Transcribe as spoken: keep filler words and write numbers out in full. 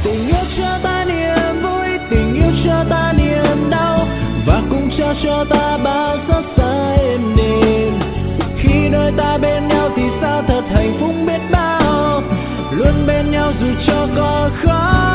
Tình yêu cho ta niềm vui, tình yêu cho ta niềm đau, và cũng trao cho ta bao xót xa êm đềm. Khi đôi ta bên nhau thì sao thật hạnh phúc biết bao, luôn bên nhau dù cho có khó.